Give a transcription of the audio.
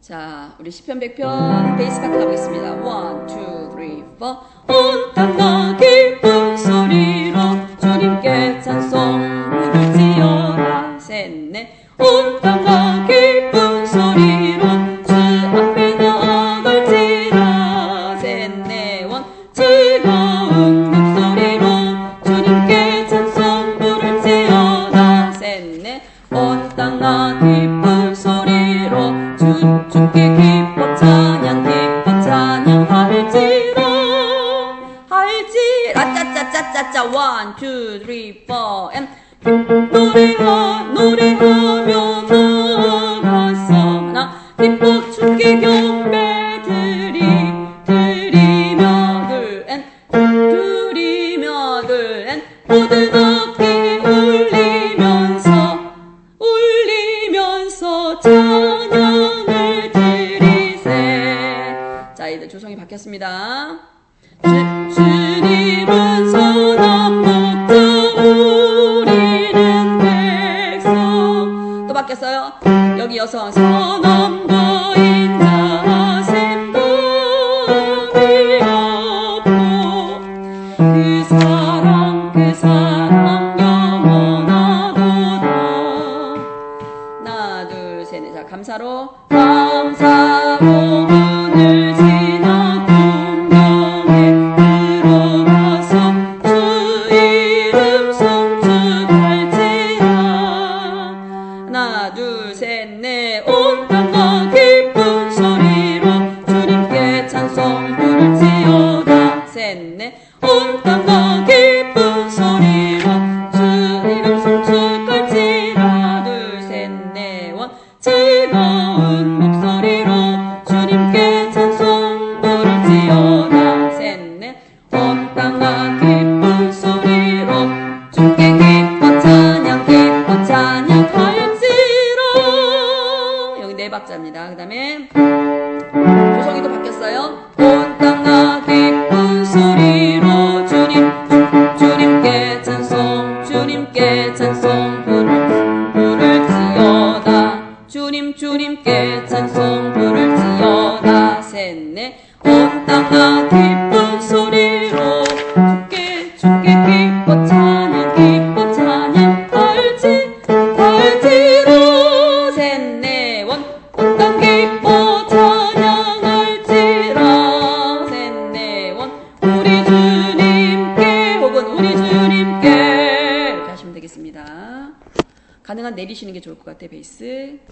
자, 우리 시편 100편 베이스 파트 가보겠습니다. 1, 2, 3, 4. 온 땅 다 기쁜 소리로 주님께 찬송 부를지어다. 셋, 넷. 온 땅 다 기쁜 소리로 주 앞에 나아갈지라. 셋, 넷, 원. 즐거운 목소리로 주님께 찬송 부를지어다. 셋, 넷. 온 땅 다 기쁜 소리로 주께 기뻐 찬양할지라. 짜짜짜짜짜 1, 2, 3, 4 and 노래하며 나가서 나 기뻐 주께 경배 드리며 둘 and 모든 악기 울리면서 찬양을 드리세. 자, 이제 조성이 바뀌었습니다. 주님은 선한 목자 우리는 백성. 또 바뀌었어요. 여기 여성 선한 거인 자셈 답이 없고 그 사랑 영원하도다. 하나 둘 셋 넷. 자, 감사로 문을 지나 공경에 들어가서 주 이름 송축할지라. 하나 둘 셋 넷. 온 땅과 기쁜 소리로 주님께 찬송 부를지어다. 셋 넷. 온 땅과 기쁜 소리로 주 이름 송축할지라. 둘 셋 넷. 원. 즐거운 목소리로 주님께 찬송 부를지어다. 셋 넷. 온 땅과 기쁜 소리로 주께 기뻐 찬양할지라. 여기 네 박자입니다. 그 다음에 조성이도 바뀌었어요. 온 땅과 기쁜 소리로 주님께 찬송 부를지어다. 주님께 찬송 부를지어다. 셋 넷. 온 땅과 기쁜 소리로 주께 기뻐 찬양할지라. 셋 넷. 원. 온 땅 기뻐 찬양할지라. 셋 넷. 원. 우리 주님께 혹은 우리 주님께 이렇게 하시면 되겠습니다. 가능한 내리시는 게 좋을 것 같아요. 베이스.